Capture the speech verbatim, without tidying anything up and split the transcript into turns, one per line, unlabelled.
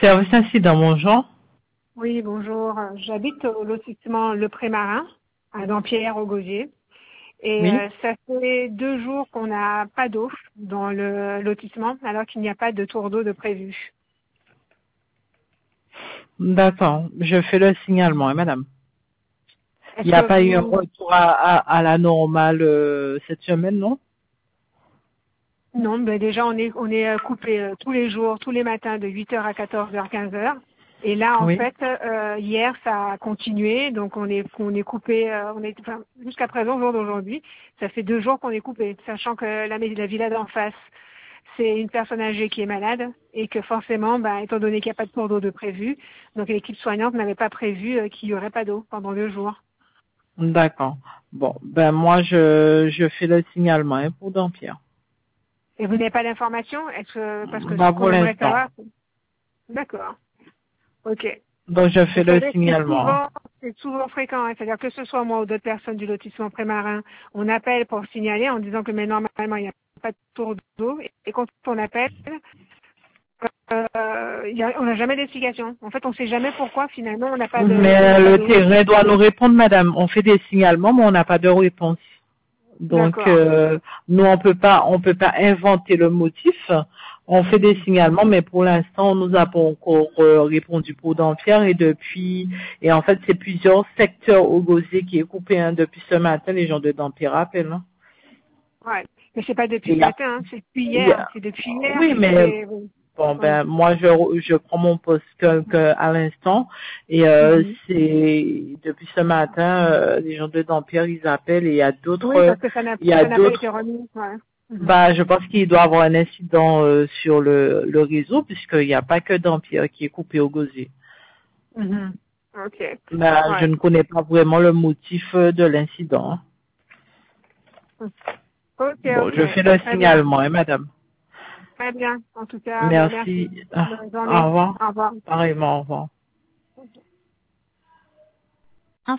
Service incident, bonjour.
Oui, bonjour. J'habite au lotissement Le Pré-Marin, à Dampierre, au Gosier. Et
Oui.
euh, ça fait deux jours qu'on n'a pas d'eau dans le lotissement, alors qu'il n'y a pas de tour d'eau de prévu.
D'accord, je fais le signalement, hein, madame. Il
Est-ce
n'y a
que
pas eu un
vous...
retour à, à, à la normale euh, cette semaine, non?
Non, ben déjà, on est, on est euh, coupé euh, tous les jours, tous les matins, de huit heures à quatorze heures, quinze heures. Et là, en
Oui.
fait, euh, hier, ça a continué, donc on est, on est coupé, euh, on est, enfin, jusqu'à présent, au jour d'aujourd'hui, ça fait deux jours qu'on est coupé, sachant que la, la villa d'en face, c'est une personne âgée qui est malade et que forcément, bah, étant donné qu'il n'y a pas de cours d'eau de prévu, donc l'équipe soignante n'avait pas prévu euh, qu'il n'y aurait pas d'eau pendant deux jours.
D'accord. Bon, ben moi je je fais le signalement hein, pour Dampierre.
Et vous n'avez pas d'informations? Est-ce que, parce que ce
Pas
qu'on
pour
aimerait
l'instant.
savoir, c'est- d'accord, ok.
Donc je fais
Vous
le
savez, c'est
signalement.
souvent, c'est souvent fréquent, hein. C'est-à-dire que ce soit moi ou d'autres personnes du lotissement Prémarin, on appelle pour signaler en disant que mais normalement il n'y a pas de tour d'eau, et, et quand on appelle, euh, il y a- on n'a jamais d'explication. En fait, on ne sait jamais pourquoi finalement on n'a pas de,
Mais
on n'a
euh,
pas
le
d'eau.
terrain doit nous répondre, madame. On fait des signalements, mais on n'a pas de réponse. Donc
D'accord.
euh, nous on peut pas on peut pas inventer le motif. On fait des signalements, mais pour l'instant on nous a pas encore euh, répondu pour Dampierre et depuis et en fait c'est plusieurs secteurs au Gosier qui est coupé hein, depuis ce matin. Les gens de Dampierre appellent. Hein.
Ouais. Mais c'est pas depuis
Et il
ce
y a,
matin, hein. C'est depuis
il y
hier.
a-
C'est depuis hier
oui,
que
mais
c'est. Oui.
bon
Oui.
ben moi je je prends mon poste que, que à l'instant et euh,
Mhm.
c'est depuis ce matin euh, les gens de Dampierre ils appellent et il y a
Oui,
d'autres
parce que ça n'a
il y a
ça n'a pas été
d'autres
remis. Ouais. Mhm.
bah, je pense qu'il doit y avoir un incident euh, sur le, le réseau, puisqu'il n'y a pas que Dampierre qui est coupé au gosier.
Mhm. Ok.
Bah, je
Ouais.
ne connais pas vraiment le motif euh, de l'incident. Hein.
Ok,
Bon,
ok.
je fais le
Très bien.
signalement, hein, madame.
Très bien. En tout cas, ben,
Merci.
merci.
Ah,
Bonne
au
journée.
revoir.
Au revoir.
Pareillement, au revoir.